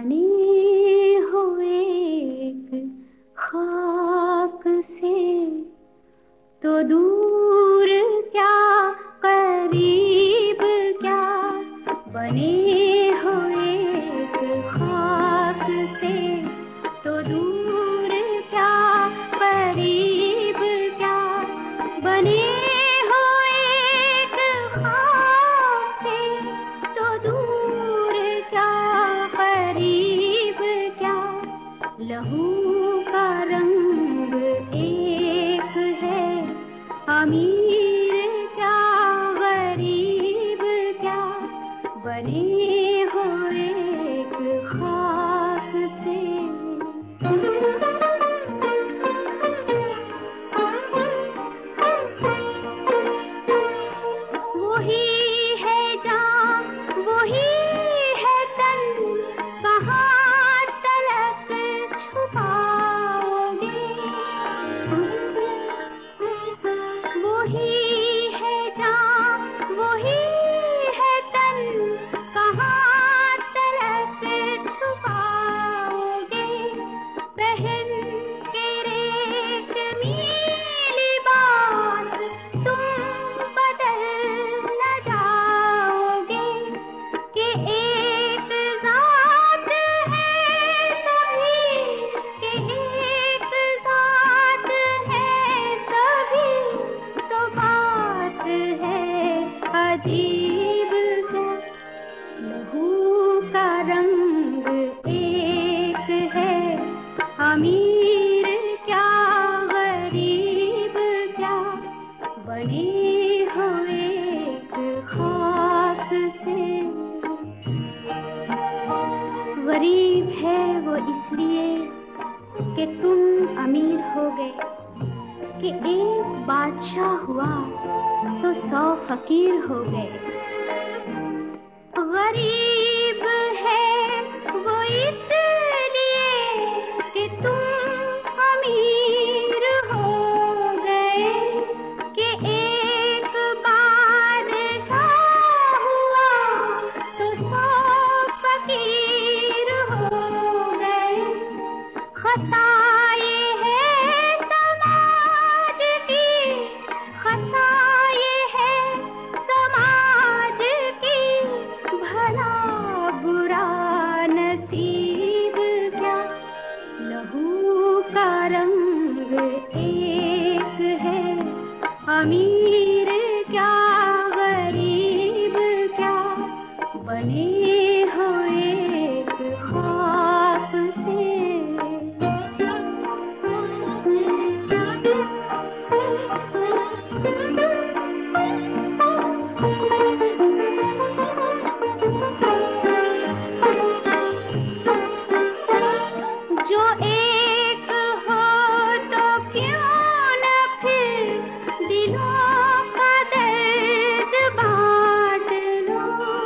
बने हुए एक खाक से, तो दूर क्या करीब क्या, बने हुए एक खाक से, तो दूर क्या करीब क्या, बने हुए एक खाक से, तो दूर क्या करीब क्या, लहू का रंग एक है, अमीर क्या गरीब क्या, बने हुए एक खाक से। वही है जान वही है तन, कहाँ तलक छुपाओगे, वही है जान वही है तन, कहाँ तलक छुपाओगे, पहन के रेशमी लिबास तुम बदल न जाओगे, कि एक ज़ात है सभी, कि एक ज़ात है सभी, तो बात है अजीब क्या, लहू का रंग एक है, अमीर क्या गरीब क्या, बने हुए एक खाक से। गरीब है वो इसलिए कि तुम अमीर हो गए, कि एक बादशाह हुआ तो 100 फकीर हो गए। गरीब है वो इसलिए कि तुम अमीर हो गए, कि एक बादशाह हुआ तो 100 फकीर हो गए। खता ये है समाज की, खता ये है समाज की, भला बुरा नसीब क्या, लहू का रंग एक है, अमीर क्या गरीब क्या, बने हुए एक खाक से। जो एक हो तो क्यों न फिर दिलों का दर्द बांट लो,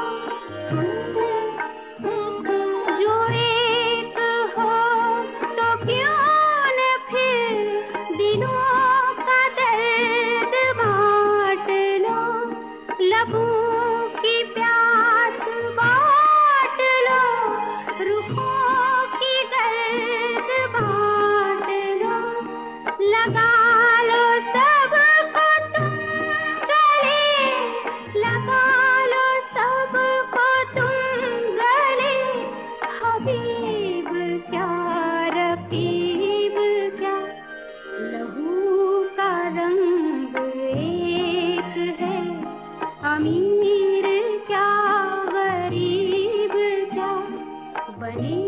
जो एक हो तो क्यों न फिर दिलों का दर्द बांट लो, लबों की प्यास बांट लो, रुखों की गर्द बांट लो, लगा लो सबको तुम गले, लगा लो सबको तुम गले, हबीब क्या रकीब क्या, लहू का रंग एक है, अमीर क्या गरीब क्या, बने